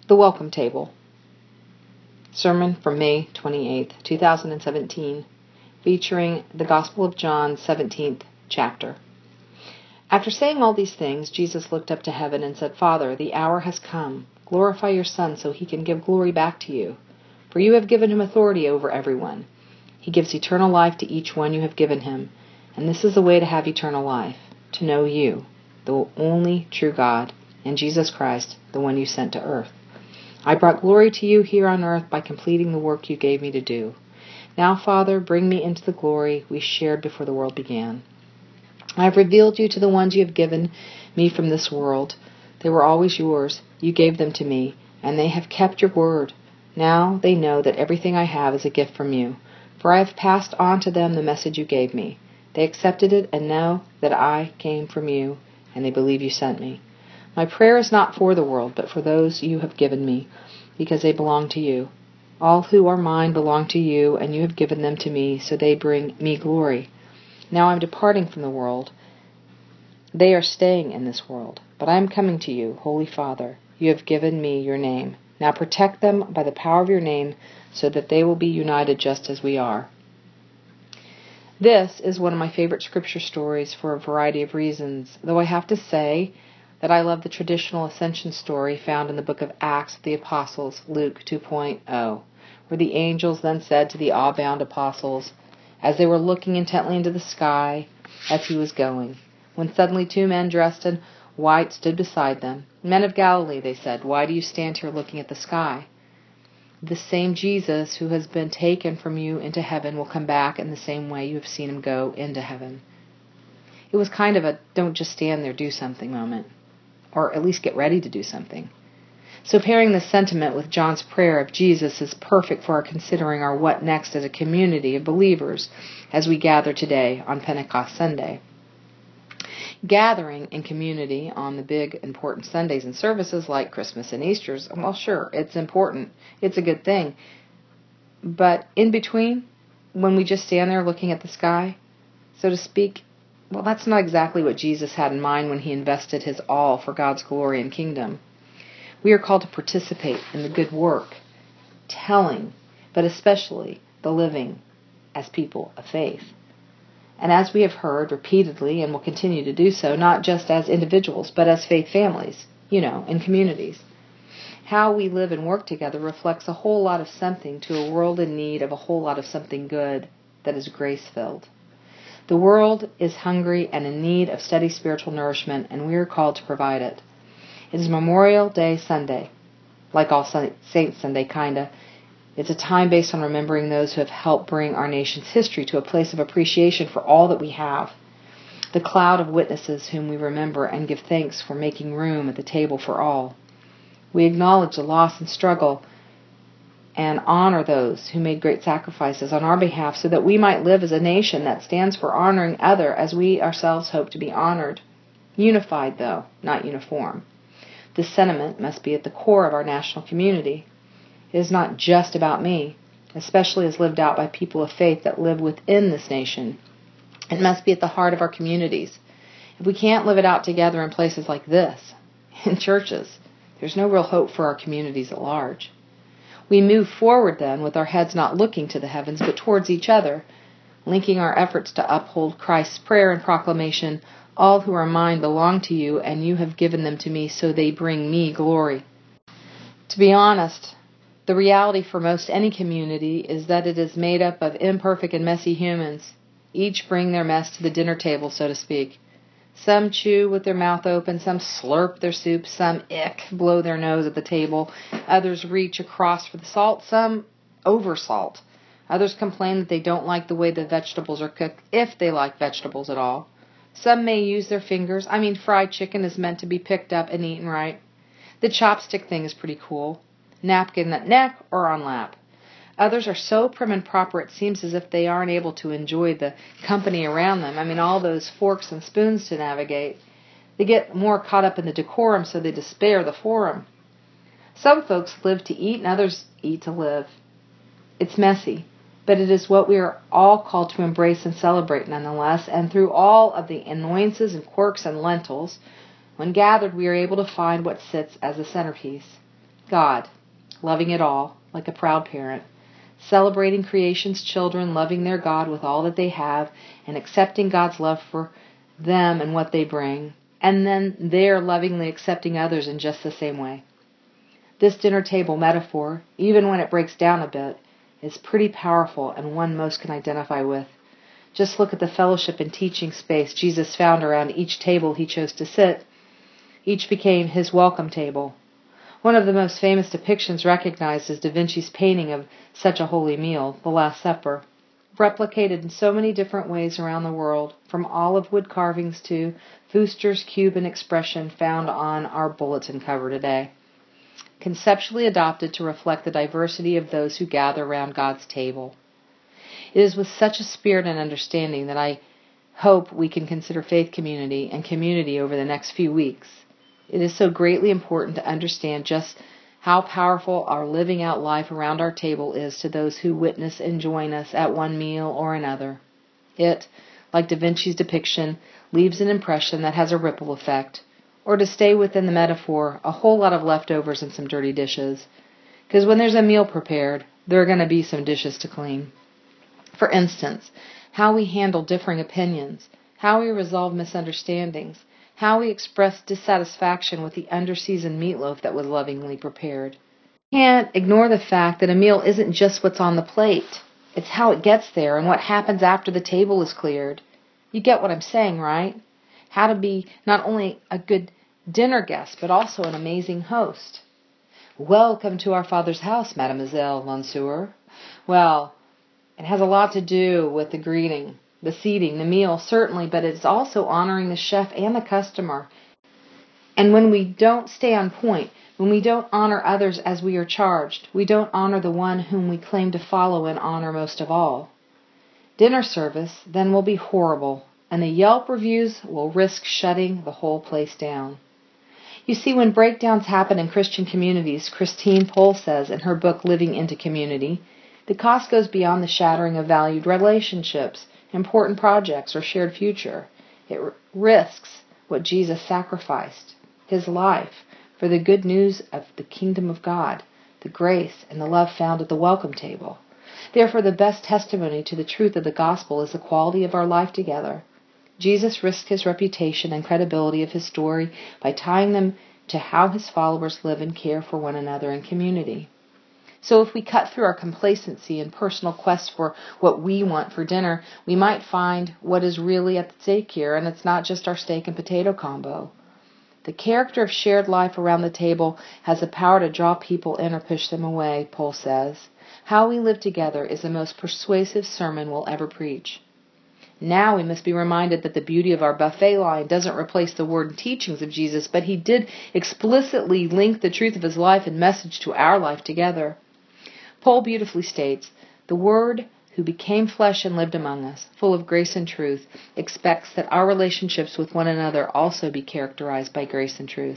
The Welcome Table. Sermon from May 28th, 2017, featuring the Gospel of John, 17th chapter. After saying all these things, Jesus looked up to heaven and said, "Father, the hour has come. Glorify your Son so he can give glory back to you. For you have given him authority over everyone. He gives eternal life to each one you have given him. And this is the way to have eternal life, to know you, the only true God, and Jesus Christ, the one you sent to earth. I brought glory to you here on earth by completing the work you gave me to do. Now, Father, bring me into the glory we shared before the world began. I have revealed you to the ones you have given me from this world. They were always yours. You gave them to me, and they have kept your word. Now they know that everything I have is a gift from you, for I have passed on to them the message you gave me. They accepted it and know that I came from you, and they believe you sent me. My prayer is not for the world, but for those you have given me, because they belong to you. All who are mine belong to you, and you have given them to me, so they bring me glory. Now I am departing from the world. They are staying in this world, but I am coming to you, Holy Father. You have given me your name. Now protect them by the power of your name, so that they will be united just as we are." This is one of my favorite scripture stories for a variety of reasons, though I have to say that I love the traditional ascension story found in the book of Acts of the Apostles, Luke 2.0, where the angels then said to the awe-bound apostles, as they were looking intently into the sky as he was going, when suddenly two men dressed in white stood beside them. "Men of Galilee," they said, "why do you stand here looking at the sky? The same Jesus who has been taken from you into heaven will come back in the same way you have seen him go into heaven." It was kind of a don't just stand there, do something moment, or at least get ready to do something. So pairing this sentiment with John's prayer of Jesus is perfect for our considering our what next as a community of believers as we gather today on Pentecost Sunday. Gathering in community on the big important Sundays and services like Christmas and Easter's, well, sure, it's important. It's a good thing. But in between, when we just stand there looking at the sky, so to speak, well, that's not exactly what Jesus had in mind when he invested his all for God's glory and kingdom. We are called to participate in the good work, telling, but especially the living as people of faith. And as we have heard repeatedly and will continue to do so, not just as individuals, but as faith families, in communities. How we live and work together reflects a whole lot of something to a world in need of a whole lot of something good that is grace-filled. The world is hungry and in need of steady spiritual nourishment, and we are called to provide it. It is Memorial Day Sunday, like All Saints Sunday, kinda. It's a time based on remembering those who have helped bring our nation's history to a place of appreciation for all that we have. The cloud of witnesses whom we remember and give thanks for making room at the table for all. We acknowledge the loss and struggle and honor those who made great sacrifices on our behalf so that we might live as a nation that stands for honoring other as we ourselves hope to be honored. Unified, though, not uniform. This sentiment must be at the core of our national community. It is not just about me, especially as lived out by people of faith that live within this nation. It must be at the heart of our communities. If we can't live it out together in places like this, in churches, there's no real hope for our communities at large. We move forward then with our heads not looking to the heavens but towards each other, linking our efforts to uphold Christ's prayer and proclamation, "All who are mine belong to you, and you have given them to me, so they bring me glory." To be honest, the reality for most any community is that it is made up of imperfect and messy humans. Each bring their mess to the dinner table, so to speak. Some chew with their mouth open, some slurp their soup, some blow their nose at the table. Others reach across for the salt, some oversalt. Others complain that they don't like the way the vegetables are cooked, if they like vegetables at all. Some may use their fingers. Fried chicken is meant to be picked up and eaten right. The chopstick thing is pretty cool. Napkin at neck or on lap. Others are so prim and proper it seems as if they aren't able to enjoy the company around them. All those forks and spoons to navigate. They get more caught up in the decorum, so they despair the forum. Some folks live to eat and others eat to live. It's messy, but it is what we are all called to embrace and celebrate nonetheless, and through all of the annoyances and quirks and lentils, when gathered we are able to find what sits as a centerpiece. God, loving it all, like a proud parent, celebrating creation's children, loving their God with all that they have, and accepting God's love for them and what they bring, and then they're lovingly accepting others in just the same way. This dinner table metaphor, even when it breaks down a bit, is pretty powerful and one most can identify with. Just look at the fellowship and teaching space Jesus found around each table he chose to sit. Each became his welcome table. One of the most famous depictions recognized is Da Vinci's painting of such a holy meal, The Last Supper, replicated in so many different ways around the world, from olive wood carvings to Fouster's Cuban expression found on our bulletin cover today. Conceptually adopted to reflect the diversity of those who gather around God's table. It is with such a spirit and understanding that I hope we can consider faith community and community over the next few weeks. It is so greatly important to understand just how powerful our living out life around our table is to those who witness and join us at one meal or another. It, like Da Vinci's depiction, leaves an impression that has a ripple effect, or to stay within the metaphor, a whole lot of leftovers and some dirty dishes. Because when there's a meal prepared, there are going to be some dishes to clean. For instance, how we handle differing opinions, how we resolve misunderstandings, how we express dissatisfaction with the underseasoned meatloaf that was lovingly prepared. We can't ignore the fact that a meal isn't just what's on the plate. It's how it gets there and what happens after the table is cleared. You get what I'm saying, right? How to be not only a good dinner guest, but also an amazing host. Welcome to our Father's house, Mademoiselle Monsieur. Well, it has a lot to do with the greeting, the seating, the meal, certainly, but it's also honoring the chef and the customer. And when we don't stay on point, when we don't honor others as we are charged, we don't honor the one whom we claim to follow and honor most of all. Dinner service then will be horrible, and the Yelp reviews will risk shutting the whole place down. You see, when breakdowns happen in Christian communities, Christine Pohl says in her book Living into Community, the cost goes beyond the shattering of valued relationships, important projects, or shared future. It risks what Jesus sacrificed, his life, for the good news of the kingdom of God, the grace and the love found at the welcome table. Therefore, the best testimony to the truth of the gospel is the quality of our life together. Jesus risked his reputation and credibility of his story by tying them to how his followers live and care for one another in community. So if we cut through our complacency and personal quest for what we want for dinner, we might find what is really at stake here, and it's not just our steak and potato combo. The character of shared life around the table has the power to draw people in or push them away, Pohl says. How we live together is the most persuasive sermon we'll ever preach. Now we must be reminded that the beauty of our buffet line doesn't replace the word and teachings of Jesus, but he did explicitly link the truth of his life and message to our life together. Pohl beautifully states, the Word who became flesh and lived among us, full of grace and truth, expects that our relationships with one another also be characterized by grace and truth.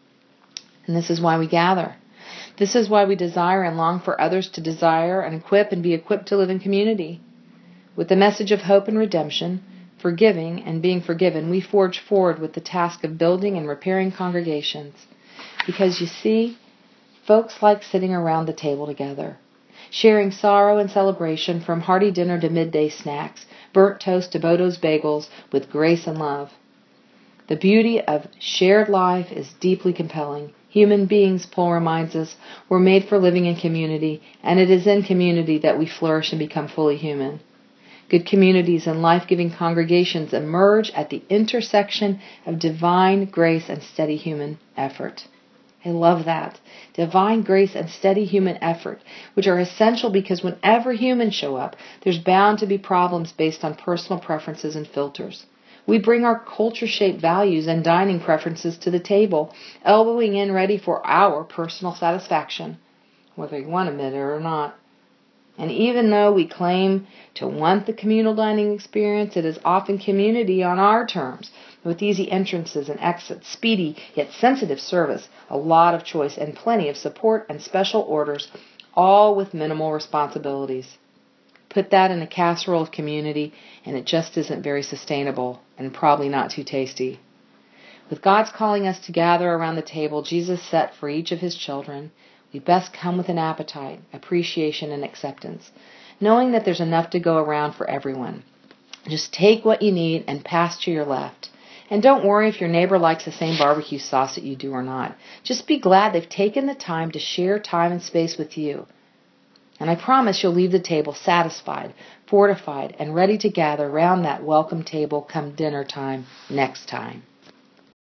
And this is why we gather. This is why we desire and long for others to desire and equip and be equipped to live in community. With the message of hope and redemption, forgiving and being forgiven, we forge forward with the task of building and repairing congregations. Because you see, folks like sitting around the table together, sharing sorrow and celebration from hearty dinner to midday snacks, burnt toast to Bodo's bagels with grace and love. The beauty of shared life is deeply compelling. Human beings, Pohl reminds us, were made for living in community, and it is in community that we flourish and become fully human. Good communities and life-giving congregations emerge at the intersection of divine grace and steady human effort. I love that. Divine grace and steady human effort, which are essential because whenever humans show up, there's bound to be problems based on personal preferences and filters. We bring our culture-shaped values and dining preferences to the table, elbowing in ready for our personal satisfaction, whether you want to admit it or not. And even though we claim to want the communal dining experience, it is often community on our terms, with easy entrances and exits, speedy yet sensitive service, a lot of choice, and plenty of support and special orders, all with minimal responsibilities. Put that in a casserole of community, and it just isn't very sustainable, and probably not too tasty. With God's calling us to gather around the table Jesus set for each of his children, you best come with an appetite, appreciation, and acceptance, knowing that there's enough to go around for everyone. Just take what you need and pass to your left. And don't worry if your neighbor likes the same barbecue sauce that you do or not. Just be glad they've taken the time to share time and space with you. And I promise you'll leave the table satisfied, fortified, and ready to gather round that welcome table come dinner time next time.